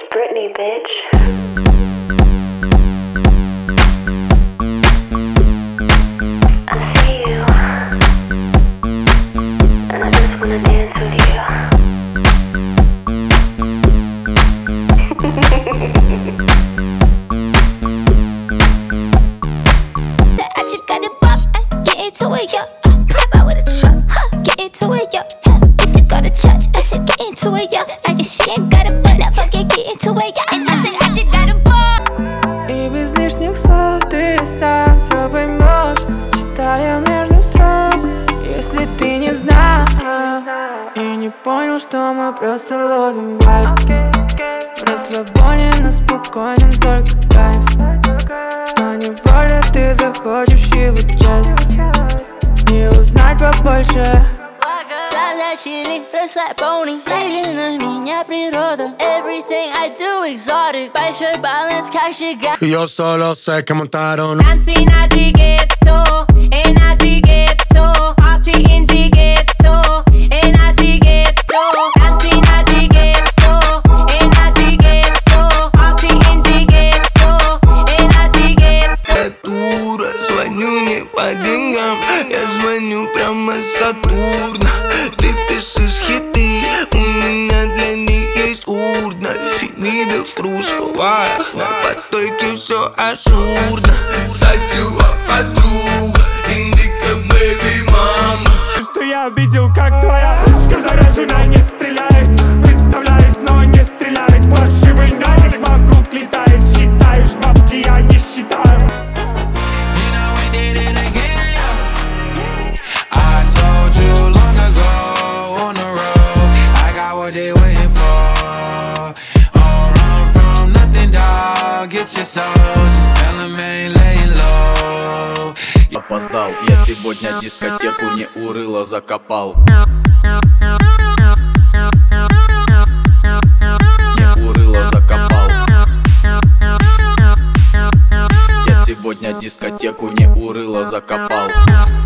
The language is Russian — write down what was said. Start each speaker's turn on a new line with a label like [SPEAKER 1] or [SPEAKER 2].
[SPEAKER 1] Britney, bitch. I see you, and I just wanna dance with you.
[SPEAKER 2] I just got the buck, get into it, yo. Pop out with a truck, get into it, yo. If you go to church, I said get into it, yo. I just she ain't got a butt, I forget get into it, yo. And I said I just got a buck.
[SPEAKER 3] И без лишних слов ты сам все поймешь, читая между строк. Если ты не знал и не понял, что мы просто ловим вайб, в расслабоне на спокойном только кайф. Но неволе ты захочешь его часть и узнать побольше.
[SPEAKER 2] Слава чили, расслабони, смотри на меня природа. Everything I do exotic, большой баланс, как шага.
[SPEAKER 4] Yo solo sé que montaron
[SPEAKER 2] Dancing at the ghetto, and at the ghetto, party in the ghetto, and at the ghetto, dancing at the ghetto, and at the ghetto, party in the ghetto, and at the ghetto.
[SPEAKER 5] Дура, звоню не по деньгам, я звоню прямо с Сатурна. Ты пишешь хиты, у меня для них есть урна. Фемида в кружковах, на потоке все ажурно. Сатюва подруга, индика бэби мама.
[SPEAKER 3] Что я видел, как твоя пушка заряжена, не стреляет. Представляет, но не стреляет. Плашивый навык вокруг летает. Считаешь бабки, я не считаю.
[SPEAKER 6] Get your soul, just tell him ain't laying low.
[SPEAKER 7] Опоздал, я сегодня дискотеку не урыло закопал. Не урыло закопал. Я сегодня дискотеку не урыло закопал.